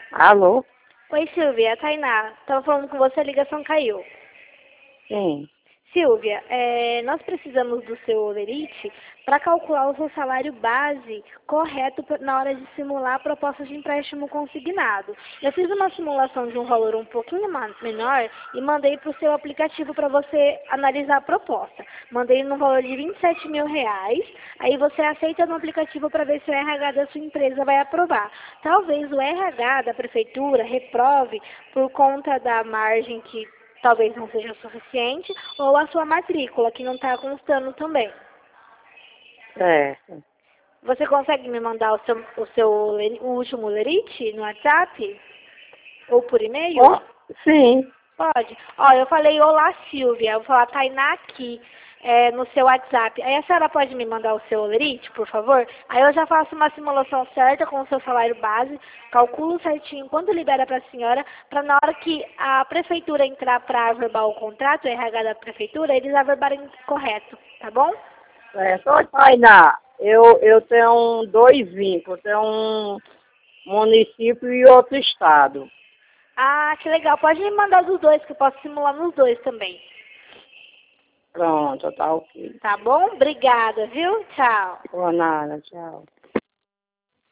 Alô? Oi, Silvia, é a Tainá. Estava falando com você, a ligação caiu. Sim. Silvia, nós precisamos do seu Olerite para calcular o seu salário base correto na hora de simular a proposta de empréstimo consignado. Eu fiz uma simulação de um valor um pouquinho menor e mandei para o seu aplicativo para você analisar a proposta. Mandei no valor de R$ 27.000, aí você aceita no aplicativo para ver se o RH da sua empresa vai aprovar. Talvez o RH da prefeitura reprove por conta da margem que talvez não seja o suficiente, ou a sua matrícula, que não está constando também. Certo. Você consegue me mandar o último lerite no WhatsApp? Ou por e-mail? Oh, sim. Pode. Ó, eu falei olá, Silvia. Eu vou falar Tainá aqui no seu WhatsApp. Aí a senhora pode me mandar o seu olerite, por favor? Aí eu já faço uma simulação certa com o seu salário base, calculo certinho quanto libera para a senhora, para na hora que a prefeitura entrar para averbar o contrato, o RH da prefeitura, eles averbarem correto, tá bom? Certo. Oi, Tainá. Eu tenho dois vínculos. Tenho um município e outro estado. Ah, que legal. Pode me mandar dos dois, que eu posso simular nos dois também. Pronto, tá ok. Tá bom? Obrigada, viu? Tchau. Por nada, tchau.